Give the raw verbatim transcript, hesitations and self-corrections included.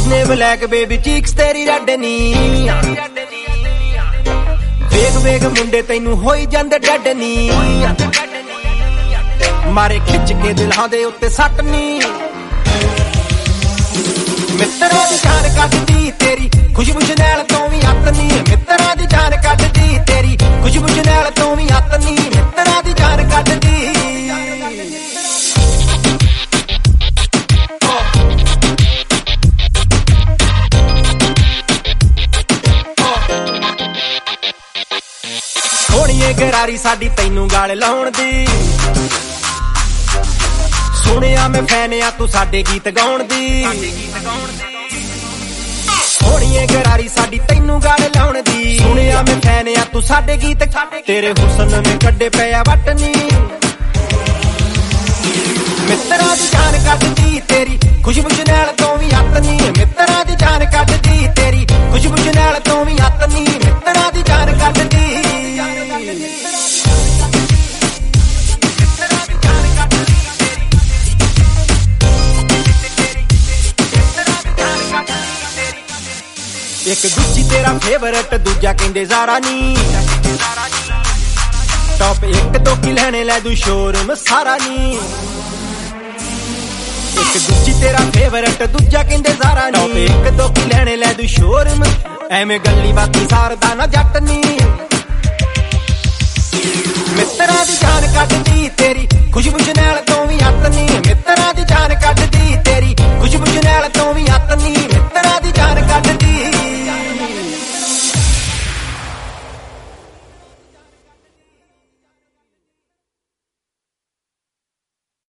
ਨੇ black baby cheeks ਤੇਰੀ red ਨੀ ਵੇਗ ਵੇਗ ਮੁੰਡੇ ਤੈਨੂੰ ਹੋਈ ਜਾਂਦੇ ਡੈਡ ਨੀ ਮਾਰੇ ਖਿੱਚ ਕੇ ਦਿਲਾਂ ਦੇ ਉੱਤੇ ਸੱਟ ਨੀ ਮਿੱਤਰਾਂ ਦੀ ਜਾਨ ਕੱਢਦੀ ਤੇਰੀ ਖੁਸ਼ਬੂ ਸ਼ਨੈਲ ਤੋਂ ਵੀ ਅੱਤ ਨੀ ਮਿੱਤਰਾਂ ਦੀ ਜਾਨ ਕੱਢਦੀ ਤੇਰੀ ਖੁਸ਼ਬੂ ਸ਼ਨੈਲ ਤੋਂ ਵੀ ਅੱਤ ਨੀ ਮਿੱਤਰਾਂ ਦੀ ਜਾਨ ਕੱਢਦੀ ਸੋਹਣੀਏ ਗਰਾਰੀ ਸਾਡੀ ਤੈਨੂੰ ਗਾਲ ਲਾਉਣ ਦੀ ਸੁਣਿਆ ਮੈਂ ਫੈਨ ਆ ਤੂੰ ਸਾਡੇ ਗੀਤ ਗਾਉਣ ਦੀ ਸੋਹਣੀਏ ਗਰਾਰੀ ਸਾਡੀ ਤੈਨੂੰ ਗਾਲ ਲਾਉਣ ਦੀ ਸੁਣਿਆ ਮੈਂ ਫੈਨ ਆ ਤੂੰ ਸਾਡੇ ਗੀਤ ਤੇਰੇ ਹੁਸਨ ਨੇ ਕੱਢੇ ਪਿਆ ਵਟਨੀ ਮਿੱਤਰਾਂ ਦੀ ਜਾਨ ਕੱਢਦੀ ਤੇਰੀ ਖੁਸ਼ਬੂ ਸ਼ਨੈਲ ਤੋਂ ਵੀ ਅੱਤ ਨੀ ਮਿੱਤਰਾਂ ਦੀ ਜਾਨ ਕੱਢਦੀ ਤੇਰੀ ਖੁਸ਼ਬੂ ਸ਼ਨੈਲ ਤੋਂ ਵੀ ਅੱਤ ਨੀ ਮਿੱਤਰਾਂ ਦੀ ਜਾਨ ਕੱਢਦੀ ਇੱਕ ਗੁੱਚੀ ਤੇਰਾ ਫੇਵਰਟ ਦੂਜਾ ਕਹਿੰਦੇ ਜ਼ਾਰਾ ਨੀ ਟੌਪ ਇੱਕ ਤੋਂ ਕੀ ਲੈਣੇ ਲੈ ਦੂ ਸ਼ੋਰੂਮ ਸਾਰਾ ਨੀ ਇੱਕ ਗੁੱਚੀ ਤੇਰਾ ਫੇਵਰਟ ਦੂਜਾ ਕਹਿੰਦੇ ਜ਼ਾਰਾ ਨੀ ਟੌਪ ਇੱਕ ਤੋਂ ਕੀ ਲੈਣੇ ਲੈ ਦੂ ਸ਼ੋਰੂਮ ਐਵੇਂ ਗੱਲੀ ਬਾਤੀ ਸਾਰਦਾ ਨਾ ਜੱਟ ਨੀ ਮਿੱਤਰਾਂ ਦੀ ਜਾਨ ਕੱਢਦੀ ਤੇਰੀ ਖੁਸ਼ਬੂ ਸ਼ਨੈਲ ਤੋਂ ਵੀ ਅੱਤ ਨੀ ਮਿੱਤਰਾਂ ਦੀ ਜਾਨ ਕੱਢਦੀ ਤੇਰੀ ਖੁਸ਼ਬੂ ਸ਼ਨੈਲ ਤੋਂ ਵੀ ਅੱਤ ਨੀ ਮਿੱਤਰਾਂ ਦੀ ਜਾਨ ਕੱਢਦੀ